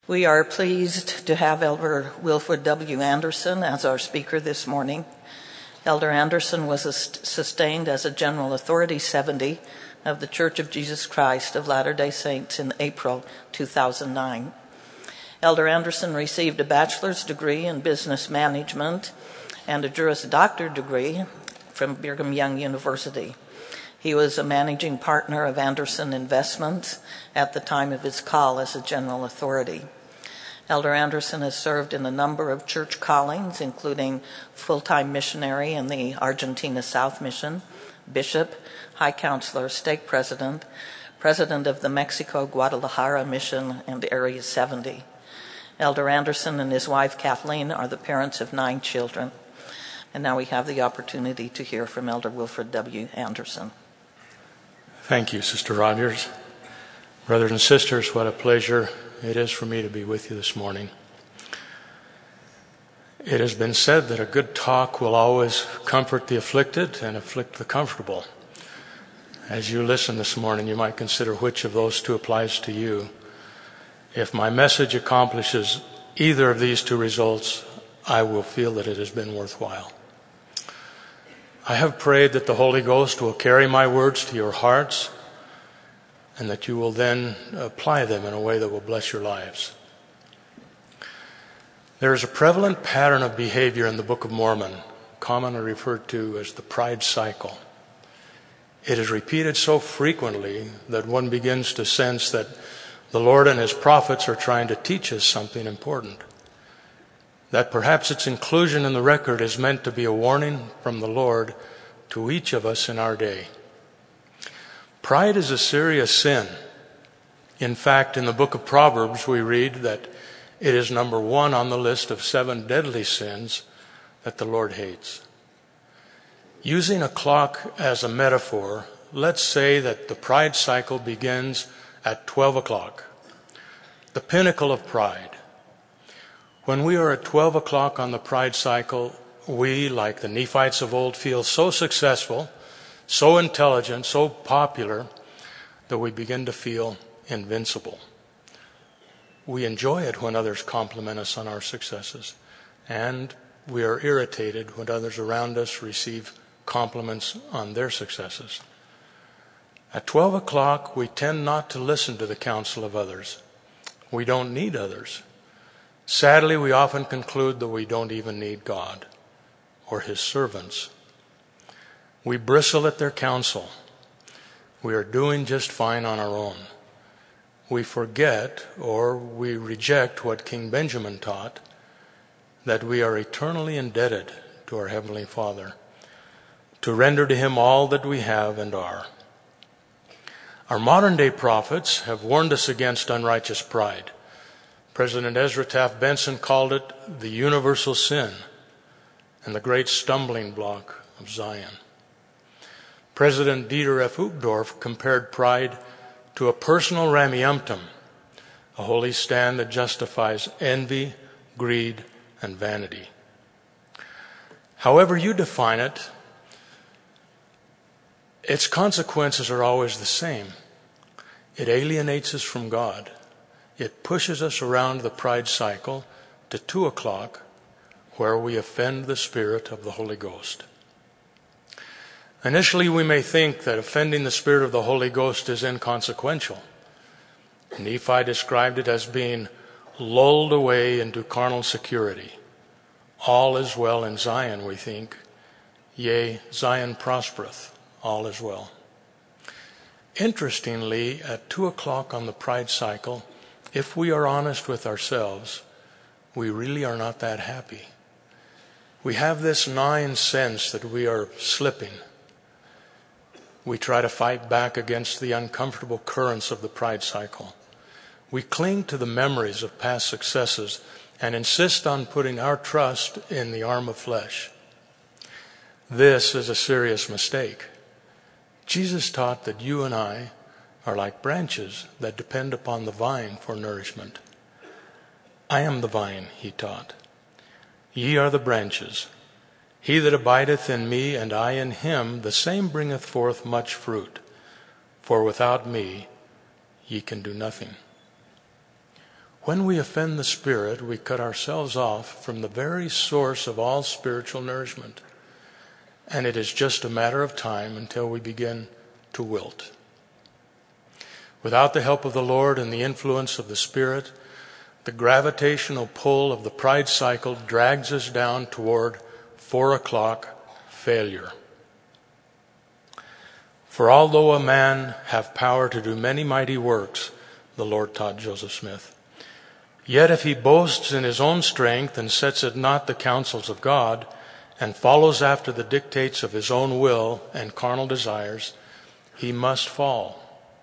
We are pleased to have Elder Wilfred W. Anderson as our speaker this morning. Elder Anderson was sustained as a General Authority 70 of the Church of Jesus Christ of Latter-day Saints in April 2009. Elder Anderson received a bachelor's degree in business management and a Juris Doctor degree from Brigham Young University. He was a managing partner of Anderson Investments at the time of his call as a General Authority. Elder Anderson has served in a number of church callings, including full-time missionary in the Argentina South Mission, bishop, high counselor, stake president, president of the Mexico Guadalajara Mission, and Area 70. Elder Anderson and his wife Kathleen are the parents of 9 children. And now we have the opportunity to hear from Elder Wilfred W. Anderson. Thank you, Sister Rogers. Brothers and sisters, what a pleasure it is for me to be with you this morning. It has been said that a good talk will always comfort the afflicted and afflict the comfortable. As you listen this morning, you might consider which of those two applies to you. If my message accomplishes either of these two results, I will feel that it has been worthwhile. I have prayed that the Holy Ghost will carry my words to your hearts and that you will then apply them in a way that will bless your lives. There is a prevalent pattern of behavior in the Book of Mormon, commonly referred to as the pride cycle. It is repeated so frequently that one begins to sense that the Lord and His prophets are trying to teach us something important. That perhaps its inclusion in the record is meant to be a warning from the Lord to each of us in our day. Pride is a serious sin. In fact, in the book of Proverbs, we read that it is number 1 on the list of 7 deadly sins that the Lord hates. Using a clock as a metaphor, let's say that the pride cycle begins at 12 o'clock, the pinnacle of pride. When we are at 12 o'clock on the pride cycle, we, like the Nephites of old, feel so successful, so intelligent, so popular, that we begin to feel invincible. We enjoy it when others compliment us on our successes, and we are irritated when others around us receive compliments on their successes. At 12 o'clock, we tend not to listen to the counsel of others. We don't need others. Sadly, we often conclude that we don't even need God or His servants. We bristle at their counsel. We are doing just fine on our own. We forget or we reject what King Benjamin taught, that we are eternally indebted to our Heavenly Father, to render to Him all that we have and are. Our modern-day prophets have warned us against unrighteous pride. President Ezra Taft Benson called it the universal sin and the great stumbling block of Zion. President Dieter F. Uchtdorf compared pride to a personal ramiumptum, a holy stand that justifies envy, greed, and vanity. However you define it, its consequences are always the same. It alienates us from God. It pushes us around the pride cycle to 2 o'clock, where we offend the Spirit of the Holy Ghost. Initially, we may think that offending the Spirit of the Holy Ghost is inconsequential. Nephi described it as being lulled away into carnal security. All is well in Zion, we think. Yea, Zion prospereth. All is well. Interestingly, at 2 o'clock on the pride cycle, if we are honest with ourselves, we really are not that happy. We have this gnawing sense that we are slipping. We try to fight back against the uncomfortable currents of the pride cycle. We cling to the memories of past successes and insist on putting our trust in the arm of flesh. This is a serious mistake. Jesus taught that you and I are like branches that depend upon the vine for nourishment. I am the vine, he taught. Ye are the branches. He that abideth in me, and I in him, the same bringeth forth much fruit. For without me ye can do nothing. when we offend the Spirit, we cut ourselves off from the very source of all spiritual nourishment. And it is just a matter of time until we begin to wilt. Without the help of the Lord and the influence of the Spirit, the gravitational pull of the pride cycle drags us down toward 4 o'clock failure. For although a man have power to do many mighty works, the Lord taught Joseph Smith, yet if he boasts in his own strength and sets at naught the counsels of God, and follows after the dictates of his own will and carnal desires, he must fall.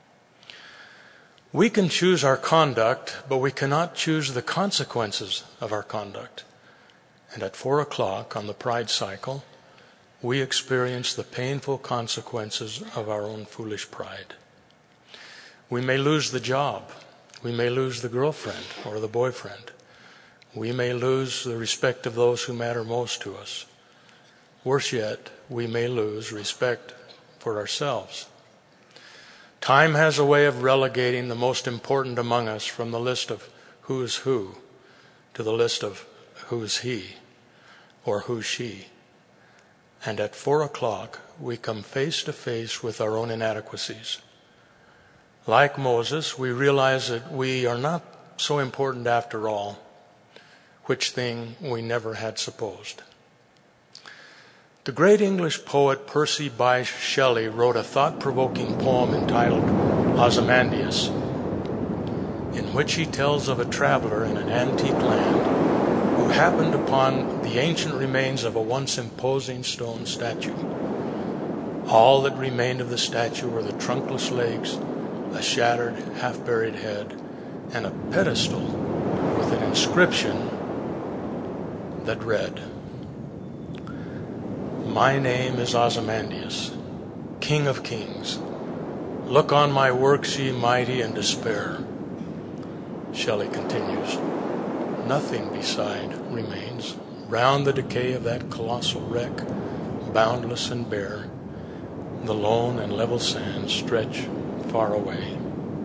We can choose our conduct, but we cannot choose the consequences of our conduct. And at 4 o'clock on the pride cycle, we experience the painful consequences of our own foolish pride. We may lose the job. We may lose the girlfriend or the boyfriend. We may lose the respect of those who matter most to us. Worse yet, we may lose respect for ourselves. Time has a way of relegating the most important among us from the list of who is who to the list of who is he or who's she. And at 4 o'clock, we come face to face with our own inadequacies. Like Moses, we realize that we are not so important after all, which thing we never had supposed. The great English poet Percy Bysshe Shelley wrote a thought-provoking poem entitled Ozymandias, in which he tells of a traveler in an antique land who happened upon the ancient remains of a once imposing stone statue. All that remained of the statue were the trunkless legs, a shattered, half-buried head, and a pedestal with an inscription that read, "My name is Ozymandias, King of Kings. Look on my works, ye mighty, and despair." Shelley continues, "Nothing beside remains. Round the decay of that colossal wreck, boundless and bare, the lone and level sands stretch far away."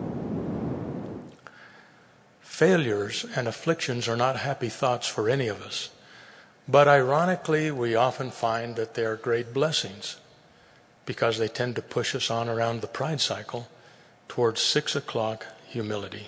Failures and afflictions are not happy thoughts for any of us. But ironically, we often find that they are great blessings because they tend to push us on around the pride cycle towards 6 o'clock humility.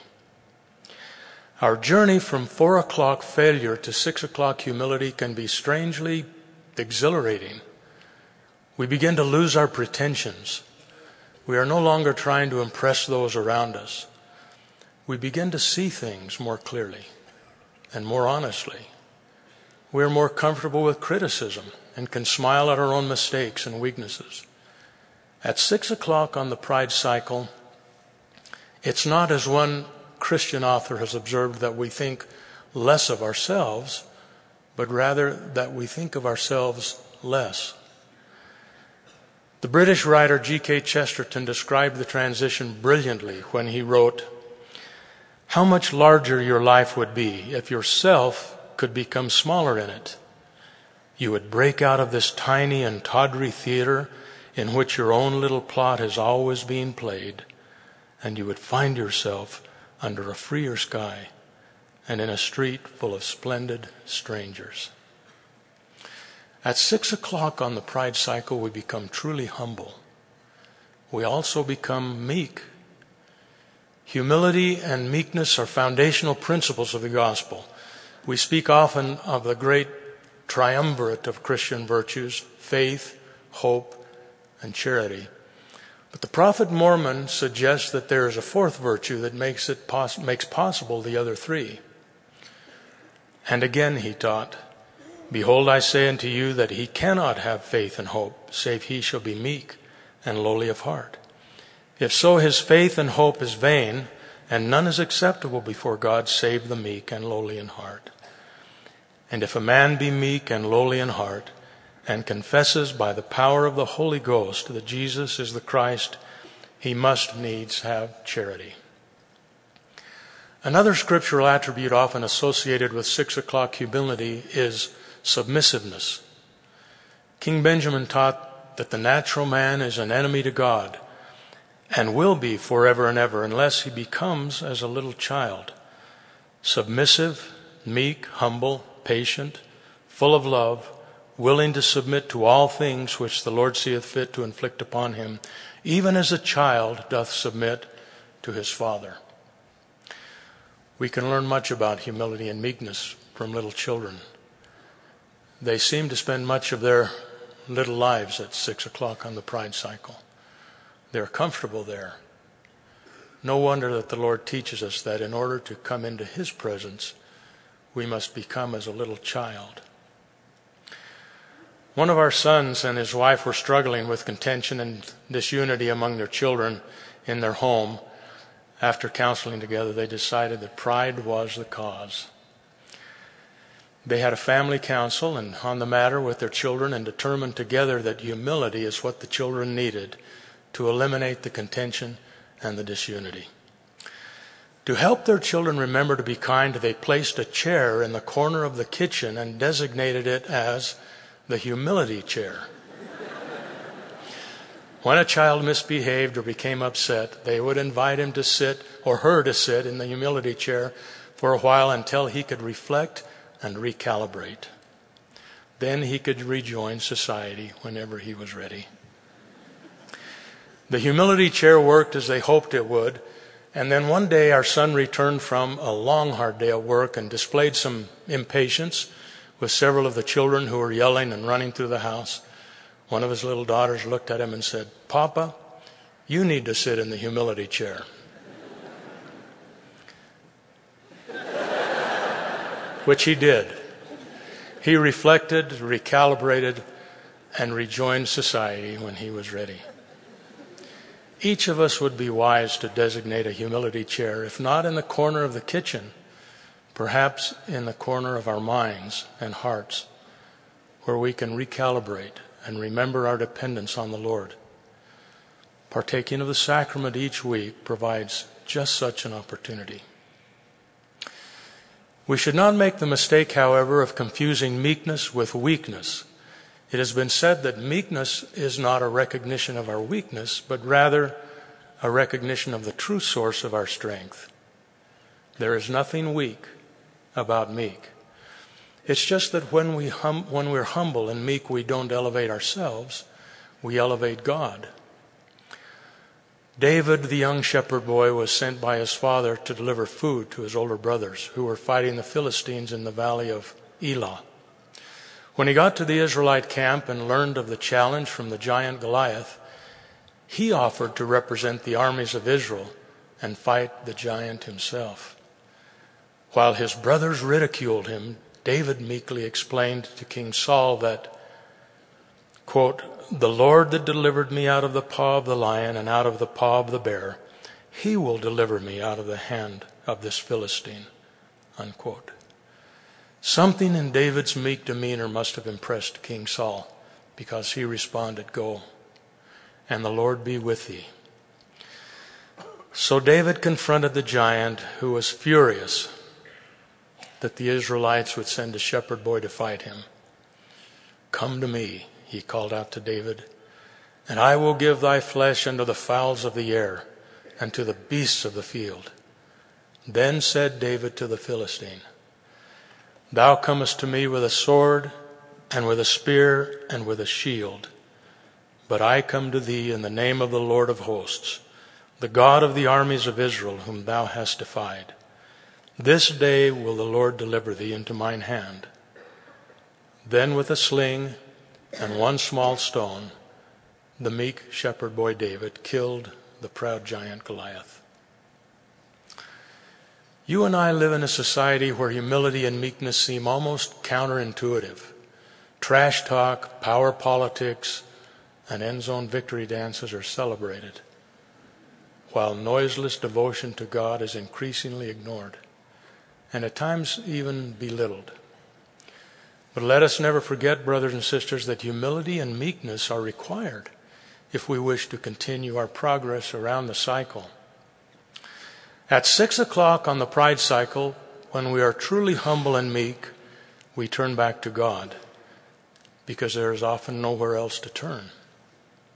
Our journey from 4 o'clock failure to 6 o'clock humility can be strangely exhilarating. We begin to lose our pretensions. We are no longer trying to impress those around us. We begin to see things more clearly and more honestly. We are more comfortable with criticism and can smile at our own mistakes and weaknesses. At 6 o'clock on the pride cycle, it's not, as one Christian author has observed, that we think less of ourselves, but rather that we think of ourselves less. The British writer G.K. Chesterton described the transition brilliantly when he wrote, "How much larger your life would be if yourself could become smaller in it. You would break out of this tiny and tawdry theater in which your own little plot has always been played, and you would find yourself under a freer sky and in a street full of splendid strangers." At 6 o'clock on the pride cycle, we become truly humble. We also become meek. Humility and meekness are foundational principles of the gospel. We speak often of the great triumvirate of Christian virtues, faith, hope, and charity. But the prophet Mormon suggests that there is a fourth virtue that makes possible the other three. And again he taught, "Behold, I say unto you that he cannot have faith and hope, save he shall be meek and lowly of heart. If so, his faith and hope is vain, and none is acceptable before God save the meek and lowly in heart. And if a man be meek and lowly in heart, and confesses by the power of the Holy Ghost that Jesus is the Christ, he must needs have charity." Another scriptural attribute often associated with 6 o'clock humility is submissiveness. King Benjamin taught that the natural man is an enemy to God and will be forever and ever unless he becomes as a little child. submissive, meek, humble, patient, full of love, willing to submit to all things which the Lord seeth fit to inflict upon him, even as a child doth submit to his father. We can learn much about humility and meekness from little children. They seem to spend much of their little lives at 6 o'clock on the pride cycle. They're comfortable there. No wonder that the Lord teaches us that in order to come into his presence, we must become as a little child. One of our sons and his wife were struggling with contention and disunity among their children in their home. After counseling together, they decided that pride was the cause. They had a family council and on the matter with their children and determined together that humility is what the children needed to eliminate the contention and the disunity. To help their children remember to be kind, they placed a chair in the corner of the kitchen and designated it as the humility chair. When a child misbehaved or became upset, they would invite him to sit, or her to sit, in the humility chair for a while until he could reflect and recalibrate. Then he could rejoin society whenever he was ready. The humility chair worked as they hoped it would, and then one day our son returned from a long, hard day at work and displayed some impatience with several of the children who were yelling and running through the house. One of his little daughters looked at him and said, "Papa, you need to sit in the humility chair." Which he did. He reflected, recalibrated, and rejoined society when he was ready. Each of us would be wise to designate a humility chair, if not in the corner of the kitchen, perhaps in the corner of our minds and hearts, where we can recalibrate and remember our dependence on the Lord. Partaking of the sacrament each week provides just such an opportunity. We should not make the mistake, however, of confusing meekness with weakness. It has been said that meekness is not a recognition of our weakness, but rather a recognition of the true source of our strength. There is nothing weak about meek. It's just that when we're humble and meek, we don't elevate ourselves, we elevate God. David, the young shepherd boy, was sent by his father to deliver food to his older brothers who were fighting the Philistines in the valley of Elah. When he got to the Israelite camp and learned of the challenge from the giant Goliath, he offered to represent the armies of Israel and fight the giant himself. While his brothers ridiculed him, David meekly explained to King Saul that, quote, "The Lord that delivered me out of the paw of the lion and out of the paw of the bear, he will deliver me out of the hand of this Philistine," unquote. Something in David's meek demeanor must have impressed King Saul, because he responded, "Go, and the Lord be with thee." So David confronted the giant, who was furious that the Israelites would send a shepherd boy to fight him. "Come to me," he called out to David, "and I will give thy flesh unto the fowls of the air and to the beasts of the field." Then said David to the Philistine, "Thou comest to me with a sword and with a spear and with a shield, but I come to thee in the name of the Lord of hosts, the God of the armies of Israel, whom thou hast defied. This day will the Lord deliver thee into mine hand." Then with a sling and one small stone, the meek shepherd boy David killed the proud giant Goliath. You and I live in a society where humility and meekness seem almost counterintuitive. Trash talk, power politics, and end-zone victory dances are celebrated, while noiseless devotion to God is increasingly ignored, and at times even belittled. But let us never forget, brothers and sisters, that humility and meekness are required if we wish to continue our progress around the cycle. At 6 o'clock on the pride cycle, when we are truly humble and meek, we turn back to God, because there is often nowhere else to turn.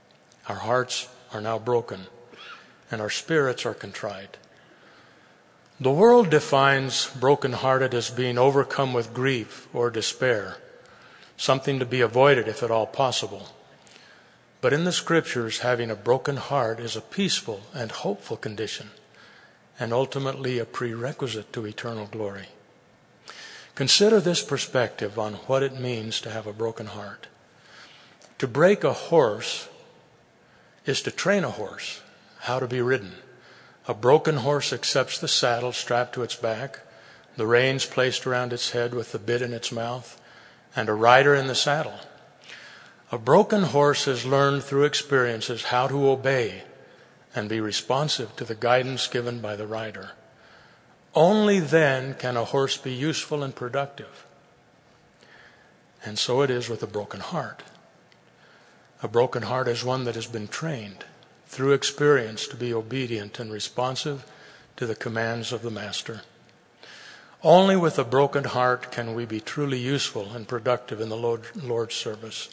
Our hearts are now broken, and our spirits are contrite. The world defines brokenhearted as being overcome with grief or despair, something to be avoided if at all possible. But in the Scriptures, having a broken heart is a peaceful and hopeful condition, and ultimately a prerequisite to eternal glory. Consider this perspective on what it means to have a broken heart. To break a horse is to train a horse how to be ridden. A broken horse accepts the saddle strapped to its back, the reins placed around its head with the bit in its mouth, and a rider in the saddle. A broken horse has learned through experiences how to obey and be responsive to the guidance given by the rider. Only then can a horse be useful and productive. And so it is with a broken heart. A broken heart is one that has been trained through experience to be obedient and responsive to the commands of the Master. Only with a broken heart can we be truly useful and productive in the Lord's service.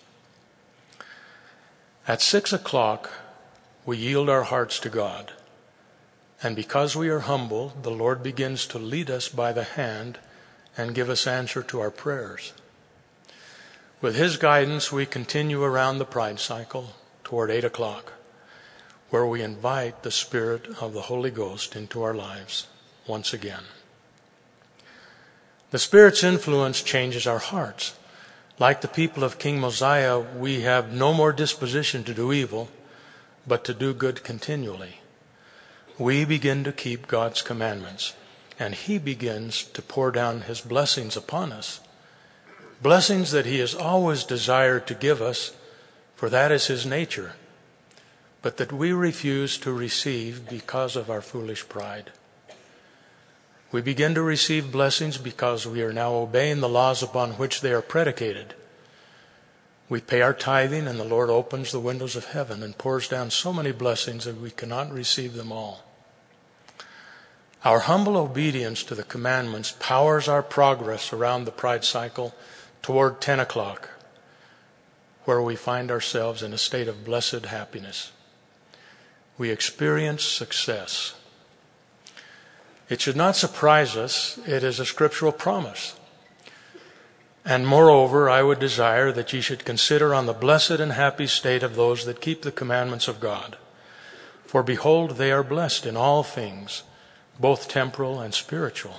At 6 o'clock, we yield our hearts to God. And because we are humble, the Lord begins to lead us by the hand and give us answer to our prayers. With His guidance, we continue around the pride cycle toward 8 o'clock, where we invite the Spirit of the Holy Ghost into our lives once again. The Spirit's influence changes our hearts. Like the people of King Mosiah, we have no more disposition to do evil, but to do good continually. We begin to keep God's commandments, and He begins to pour down His blessings upon us. Blessings that He has always desired to give us, for that is His nature, but that we refuse to receive because of our foolish pride. We begin to receive blessings because we are now obeying the laws upon which they are predicated. We pay our tithing, and the Lord opens the windows of heaven and pours down so many blessings that we cannot receive them all. Our humble obedience to the commandments powers our progress around the pride cycle toward 10 o'clock, where we find ourselves in a state of blessed happiness. We experience success. It should not surprise us. It is a scriptural promise. And moreover, I would desire that ye should consider on the blessed and happy state of those that keep the commandments of God. For behold, they are blessed in all things, both temporal and spiritual.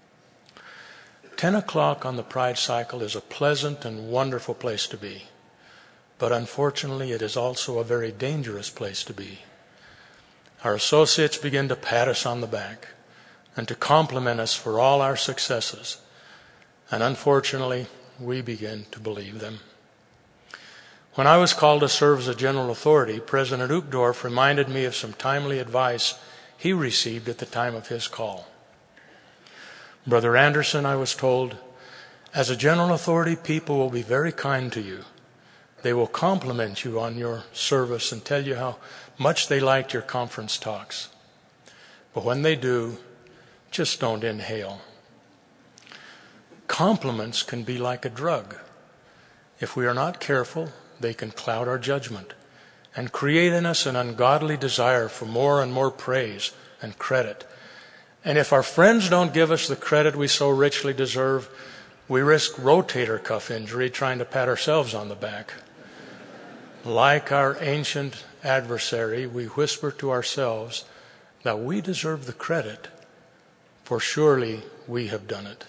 10 o'clock on the pride cycle is a pleasant and wonderful place to be. But unfortunately, it is also a very dangerous place to be. Our associates begin to pat us on the back and to compliment us for all our successes. And unfortunately, we begin to believe them. When I was called to serve as a general authority, President Uchtdorf reminded me of some timely advice he received at the time of his call. Brother Anderson, I was told, as a general authority, people will be very kind to you. They will compliment you on your service and tell you how much they liked your conference talks. But when they do, just don't inhale. Compliments can be like a drug. If we are not careful, they can cloud our judgment and create in us an ungodly desire for more and more praise and credit. And if our friends don't give us the credit we so richly deserve, we risk rotator cuff injury trying to pat ourselves on the back. Like our ancient adversary, we whisper to ourselves that we deserve the credit, for surely we have done it.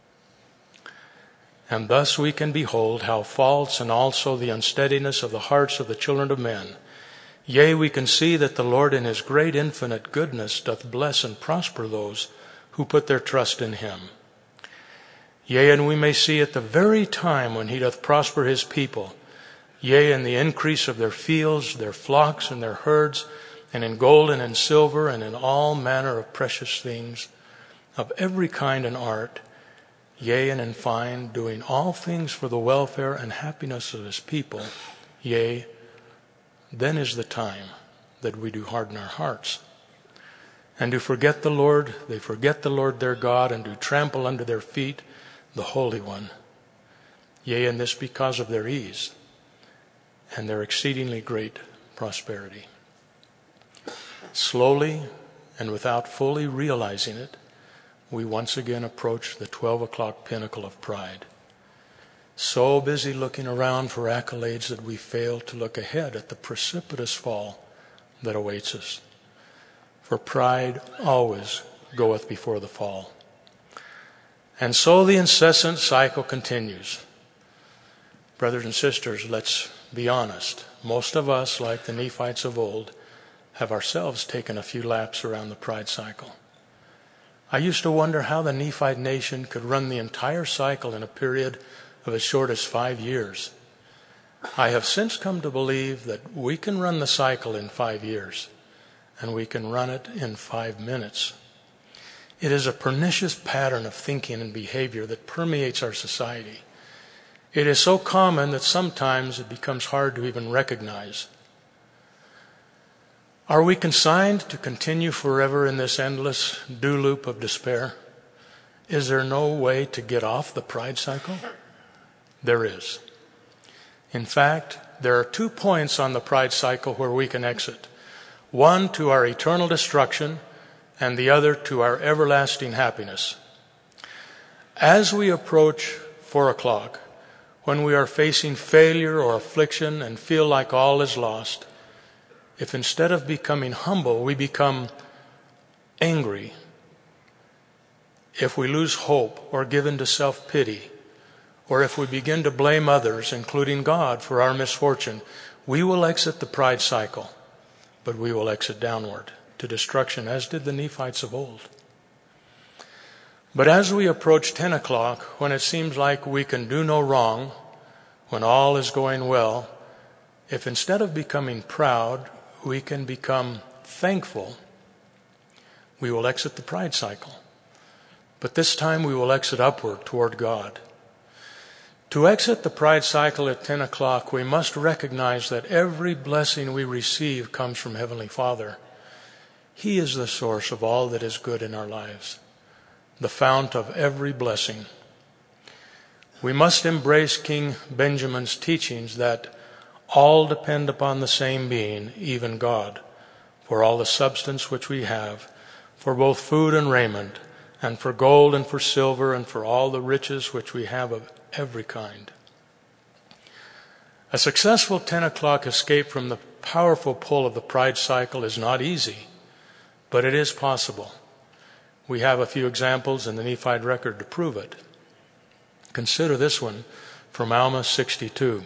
And thus we can behold how false and also the unsteadiness of the hearts of the children of men. Yea, we can see that the Lord in His great infinite goodness doth bless and prosper those who put their trust in Him. Yea, and we may see at the very time when He doth prosper His people, yea, in the increase of their fields, their flocks, and their herds, and in gold and in silver, and in all manner of precious things, of every kind and art, yea, and in fine, doing all things for the welfare and happiness of His people, yea, then is the time that we do harden our hearts, and do forget the Lord. They forget the Lord their God, and do trample under their feet the Holy One. Yea, and this because of their ease and their exceedingly great prosperity. Slowly and without fully realizing it, we once again approach the 12 o'clock pinnacle of pride. So busy looking around for accolades that we fail to look ahead at the precipitous fall that awaits us. For pride always goeth before the fall. And so the incessant cycle continues. Brothers and sisters, let's be honest. Most of us, like the Nephites of old, have ourselves taken a few laps around the pride cycle. I used to wonder how the Nephite nation could run the entire cycle in a period of as short as 5 years. I have since come to believe that we can run the cycle in 5 years, and we can run it in 5 minutes. It is a pernicious pattern of thinking and behavior that permeates our society. It is so common that sometimes it becomes hard to even recognize. Are we consigned to continue forever in this endless do loop of despair? Is there no way to get off the pride cycle? There is. In fact, there are 2 points on the pride cycle where we can exit. One to our eternal destruction, and the other to our everlasting happiness. As we approach 4 o'clock, when we are facing failure or affliction and feel like all is lost, if instead of becoming humble, we become angry, if we lose hope or give in to self-pity, or if we begin to blame others, including God, for our misfortune, we will exit the pride cycle, but we will exit downward to destruction, as did the Nephites of old. But as we approach 10 o'clock, when it seems like we can do no wrong, when all is going well, if instead of becoming proud, we can become thankful, we will exit the pride cycle. But this time we will exit upward toward God. To exit the pride cycle at 10 o'clock, we must recognize that every blessing we receive comes from Heavenly Father. He is the source of all that is good in our lives, the fount of every blessing. We must embrace King Benjamin's teachings that all depend upon the same being, even God, for all the substance which we have, for both food and raiment, and for gold and for silver, and for all the riches which we have of every kind. A successful 10 o'clock escape from the powerful pull of the pride cycle is not easy, but it is possible. We have a few examples in the Nephite record to prove it. Consider this one from Alma 62.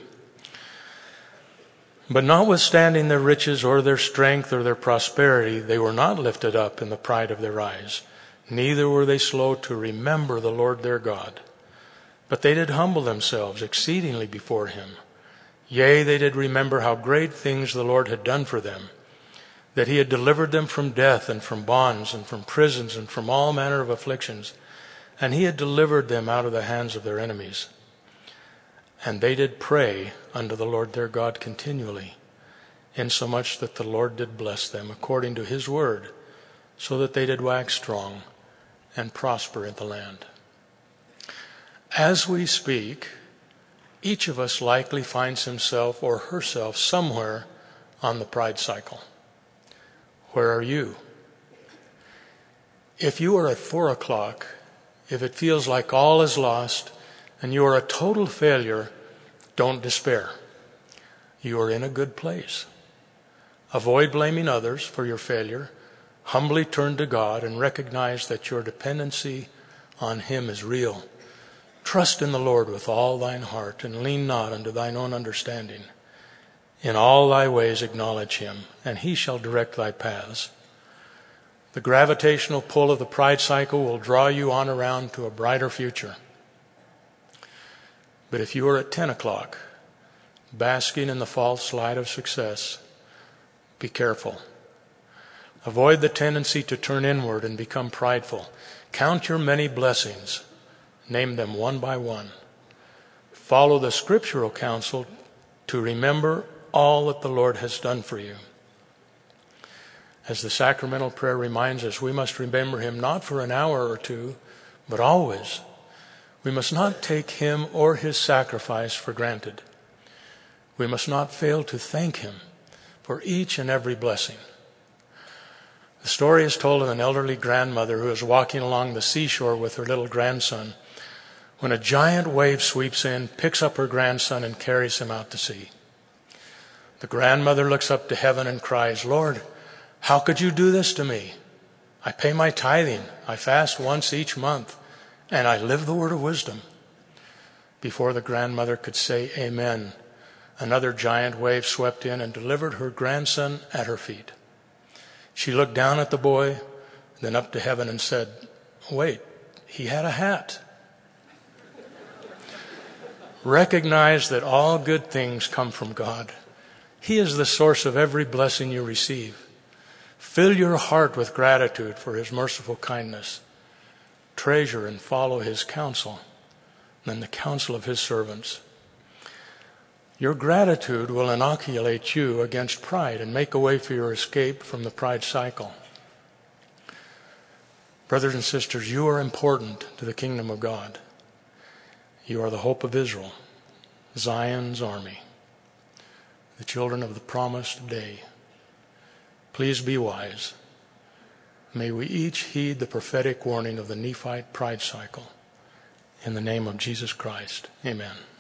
But notwithstanding their riches or their strength or their prosperity, they were not lifted up in the pride of their eyes, neither were they slow to remember the Lord their God. But they did humble themselves exceedingly before him. Yea, they did remember how great things the Lord had done for them, that he had delivered them from death and from bonds and from prisons and from all manner of afflictions, and he had delivered them out of the hands of their enemies. And they did pray unto the Lord their God continually, insomuch that the Lord did bless them according to his word, so that they did wax strong and prosper in the land. As we speak, each of us likely finds himself or herself somewhere on the pride cycle. Where are you? If you are at 4 o'clock, if it feels like all is lost and you are a total failure, don't despair. You are in a good place. Avoid blaming others for your failure. Humbly turn to God and recognize that your dependency on him is real. Trust in the Lord with all thine heart, and lean not unto thine own understanding. In all thy ways acknowledge him, and he shall direct thy paths. The gravitational pull of the pride cycle will draw you on around to a brighter future. But if you are at 10 o'clock, basking in the false light of success, be careful. Avoid the tendency to turn inward and become prideful. Count your many blessings. Name them one by one. Follow the scriptural counsel to remember all that the Lord has done for you. As the sacramental prayer reminds us, we must remember him not for an hour or two, but always. We must not take him or his sacrifice for granted. We must not fail to thank him for each and every blessing. The story is told of an elderly grandmother who is walking along the seashore with her little grandson when a giant wave sweeps in, picks up her grandson, and carries him out to sea. The grandmother looks up to heaven and cries, "Lord, how could you do this to me? I pay my tithing, I fast once each month, and I live the word of wisdom." Before the grandmother could say amen, another giant wave swept in and delivered her grandson at her feet. She looked down at the boy, then up to heaven and said, "Wait, he had a hat." Recognize that all good things come from God. He is the source of every blessing you receive. Fill your heart with gratitude for His merciful kindness. Treasure and follow His counsel, and the counsel of His servants. Your gratitude will inoculate you against pride and make a way for your escape from the pride cycle. Brothers and sisters, you are important to the kingdom of God. You are the hope of Israel, Zion's army, the children of the promised day. Please be wise. May we each heed the prophetic warning of the Nephite pride cycle. In the name of Jesus Christ, amen.